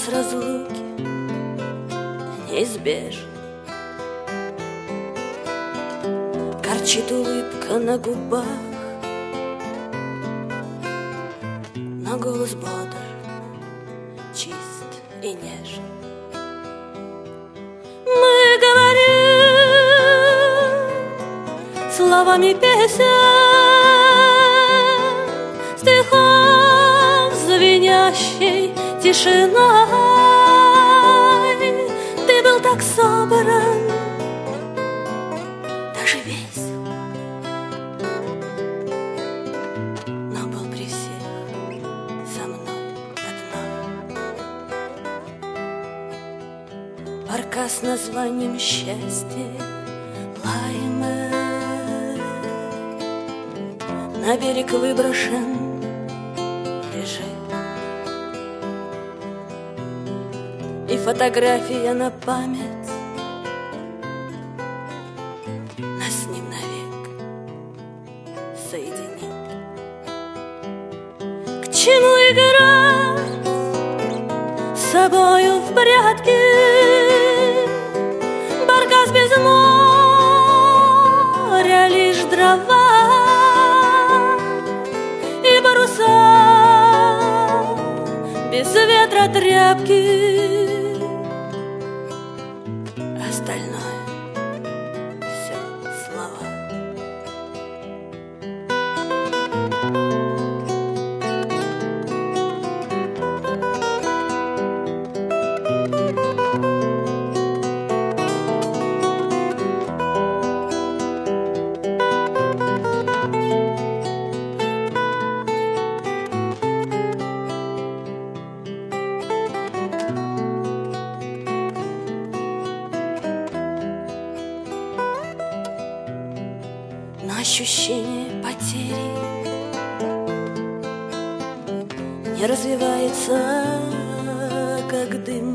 час разлуки неизбежен. Горчит улыбка на губах, но голос бодр, чист и нежен. Мы говорим словами песен, стихов звенящей тишиной. Ты был так собран, даже весел, но был при всех со мной одной. Парка с названием «Счастье» Лайме на берег выброшен лежит, и фотография на память нас с ним навек соединит. К чему играть с собою в прятки, баркас без моря, лишь дрова и паруса без ветра, тряпки. Остальное все слова. Но ощущение потери не развивается, как дым.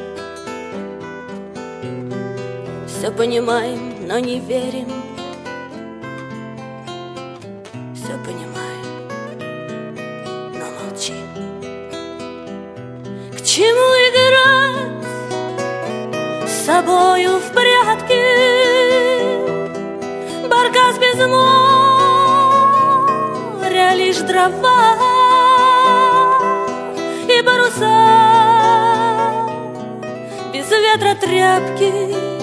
Все понимаем, но не верим. Все понимаем, но молчим. К чему играть с собою в прятки, баркас без моря, лишь дрова и паруса без ветра, тряпки.